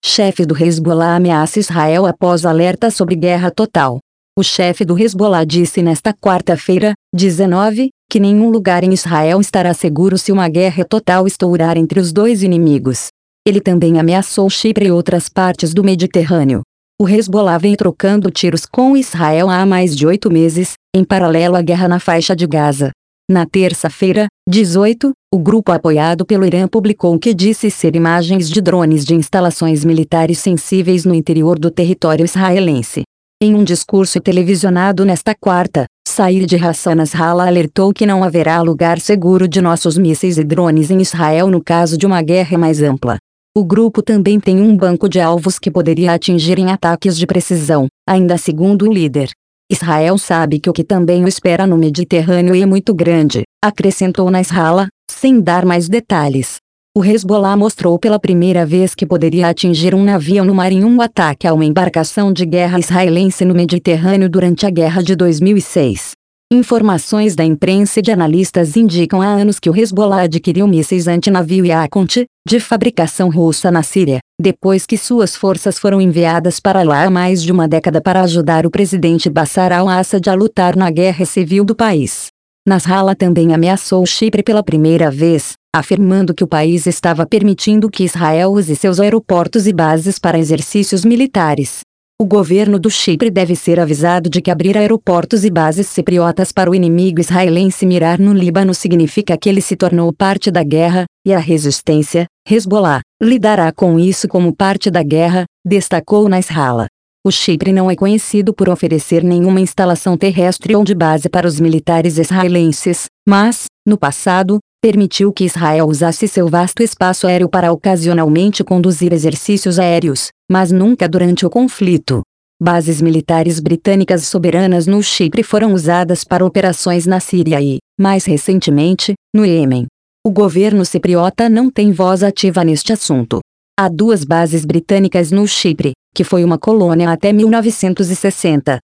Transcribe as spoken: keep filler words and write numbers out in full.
chefe do Hezbollah ameaça Israel após alerta sobre guerra total. O chefe do Hezbollah disse nesta quarta-feira, dezenove, que nenhum lugar em Israel estará seguro se uma guerra total estourar entre os dois inimigos. Ele também ameaçou Chipre e outras partes do Mediterrâneo. O Hezbollah vem trocando tiros com Israel há mais de oito meses, em paralelo à guerra na faixa de Gaza. Na terça-feira, dezoito, o grupo apoiado pelo Irã publicou o que disse ser imagens de drones de instalações militares sensíveis no interior do território israelense. Em um discurso televisionado nesta quarta, Said Hassan Nasrallah alertou que não haverá lugar seguro de nossos mísseis e drones em Israel no caso de uma guerra mais ampla. O grupo também tem um banco de alvos que poderia atingir em ataques de precisão, ainda segundo o líder. Israel sabe que o que também o espera no Mediterrâneo é muito grande, acrescentou Nasrallah, sem dar mais detalhes. O Hezbollah mostrou pela primeira vez que poderia atingir um navio no mar em um ataque a uma embarcação de guerra israelense no Mediterrâneo durante a guerra de dois mil e seis. Informações da imprensa e de analistas indicam há anos que o Hezbollah adquiriu mísseis antinavio Yakout, de fabricação russa na Síria, depois que suas forças foram enviadas para lá há mais de uma década para ajudar o presidente Bashar al-Assad a lutar na guerra civil do país. Nasrallah também ameaçou Chipre pela primeira vez, afirmando que o país estava permitindo que Israel use seus aeroportos e bases para exercícios militares. O governo do Chipre deve ser avisado de que abrir aeroportos e bases cipriotas para o inimigo israelense mirar no Líbano significa que ele se tornou parte da guerra, e a resistência, Hezbollah, lidará com isso como parte da guerra, destacou Nasrallah. O Chipre não é conhecido por oferecer nenhuma instalação terrestre ou de base para os militares israelenses, mas, no passado, permitiu que Israel usasse seu vasto espaço aéreo para ocasionalmente conduzir exercícios aéreos, mas nunca durante o conflito. Bases militares britânicas soberanas no Chipre foram usadas para operações na Síria e, mais recentemente, no Iêmen. O governo cipriota não tem voz ativa neste assunto. Há duas bases britânicas no Chipre, que foi uma colônia até mil novecentos e sessenta,